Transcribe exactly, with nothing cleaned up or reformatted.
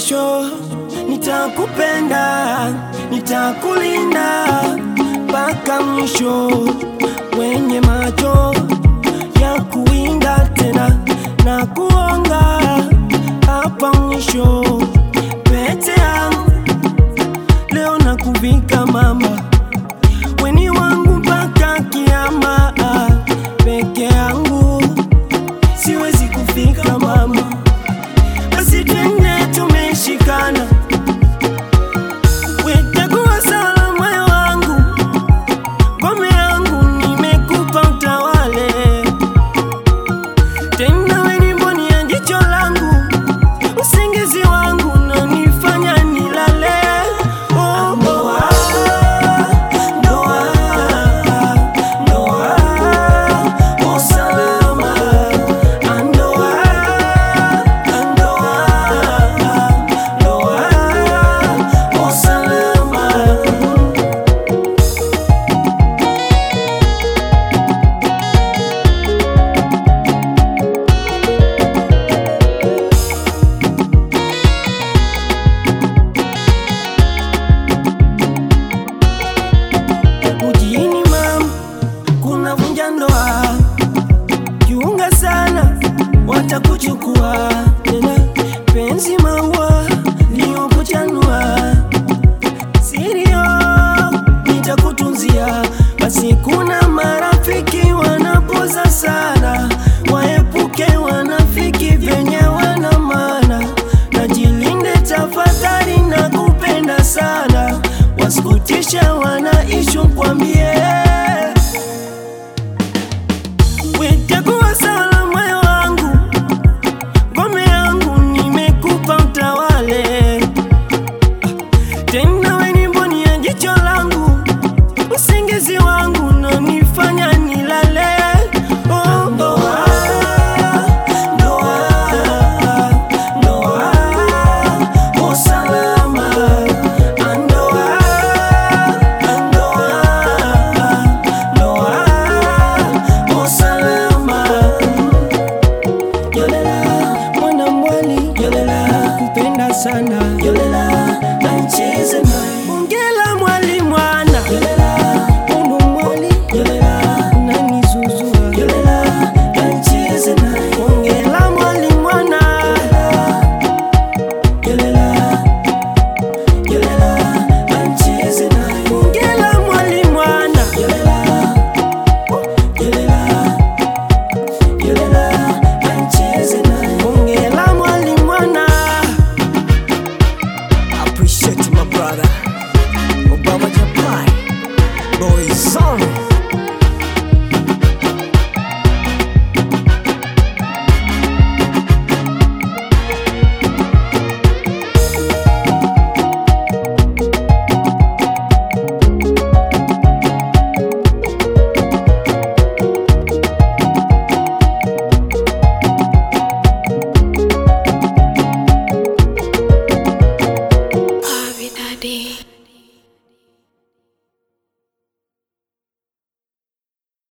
mwisho. Nitakupenda, nitakulinda mpaka mwisho, wenye macho ya kuwinda tena na kuonga hapa mwisho. Pete yangu leo nakuvika mama, weni wangu mpaka kiama. Peke yangu siwezi kufika mama, basi twende tumeshikana. Wetakuwa salama moyo wangu, ngome yangu nimekupa utawale. Tena weni mboni ya jicho langu, usingizi wangu unanifanya nilale. Oh, ndoa, ndoa, ndoa, usalama. Ndoa, ndoa, ndoa, usalama. Mjini mama, kuna vunja ndoa, kiunga sana watakuchukua tena. Penzi maua liyokuchanua, sirio nitakutunzia. Basi kuna marafiki wanapoza sana, waepuke wanafiki venye wana maana. Najilinde tafadhali, na kupenda sana, wasikutisha wanaishu kwambie. Wetakuwa salama moyo wangu, ngome yangu nimekupa utawale. Tena weni mboni ya jicho langu, usingizi wangu unanifanya nilale. Oh, ndoa, ndoa, ndoa, usalama. Ndoa, ndoa, ndoa, usalama. Yolela mwana mwali, yolela kupenda sana, yolela nancheze naye. Ongela mwali mwana, yolela mundu mwali, yolela unanizuzua, yolela nancheze naye. Ongela mwali mwana, yolela, yolela nancheze naye. Ongela mwali mwana, yolela, yolela, yolela nancheze naye. Ongela mwali mwana. Appreciate my brother Obama Japan, boy song.